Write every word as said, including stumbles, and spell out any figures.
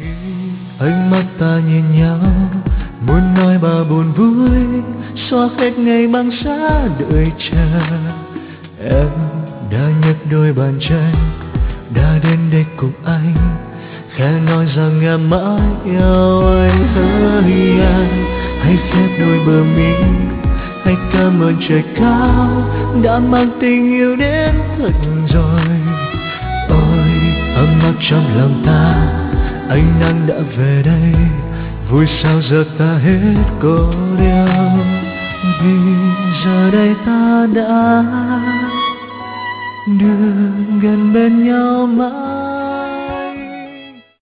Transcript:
Ánh mắt ta nhìn nhau, muốn nói bao buồn vui, xóa hết ngày băng giá đợi chờ. Em đã nhấc đôi bàn chân, đã đến đây cùng anh, khẽ nói rằng em mãi yêu anh. Hỡi anh, hãy khép đôi bờ mi, hãy cảm ơn trời cao đã mang tình yêu đến thật rồi. Ôi ấm áp trong lòng ta, ánh nắng đã về đây, vui sao giờ ta hết cô đơn. Vì giờ đây ta đã được gần bên nhau mãi.